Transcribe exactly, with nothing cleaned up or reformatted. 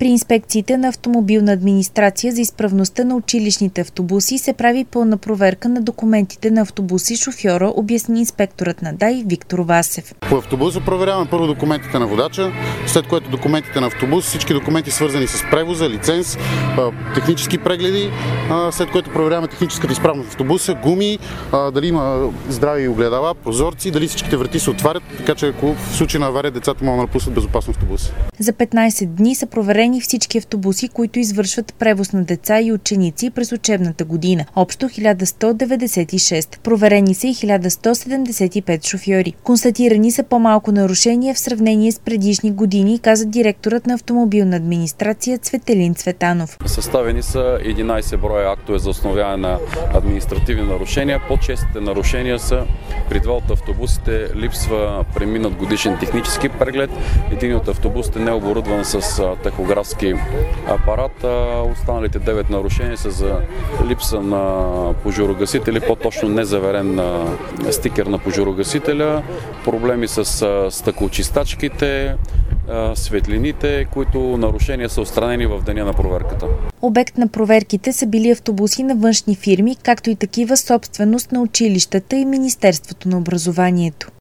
При инспекциите на Автомобилна администрация за изправността на училищните автобуси се прави пълна проверка на документите на автобуси шофьора, обясни инспекторът на ДАИ Виктор Васев. По автобуса проверяваме първо документите на водача, след което документите на автобус, всички документи свързани с превоза, лиценз, технически прегледи, след което проверяваме техническата изправност в автобуса, гуми, дали има здрави огледала, прозорци, дали всичките врати се отварят, така че ако в случай на авария децата могат да напуснат безопасно автобуса. За петнайсет дни са проверени всички автобуси, които извършват превоз на деца и ученици през учебната година. Общо хиляда сто деветдесет и шест. Проверени са и хиляда сто седемдесет и пет шофьори. Констатирани са по-малко нарушения в сравнение с предишни години, каза директорът на Автомобилна администрация Цветелин Цветанов. Съставени са единайсет броя актове за установяване на административни нарушения. По-честите нарушения са при два от автобусите липсва преминат годишен технически преглед. Един от автобусите не е оборудван с тахографски апарат. Останалите девет нарушения са за липса на пожарогасители, по-точно незаверен стикер на пожарогасителя, проблеми с стъклочистачките, светлините, които нарушения са отстранени в деня на проверката. Обект на проверките са били автобуси на външни фирми, както и такива собственост на училищата и Министерството на образованието.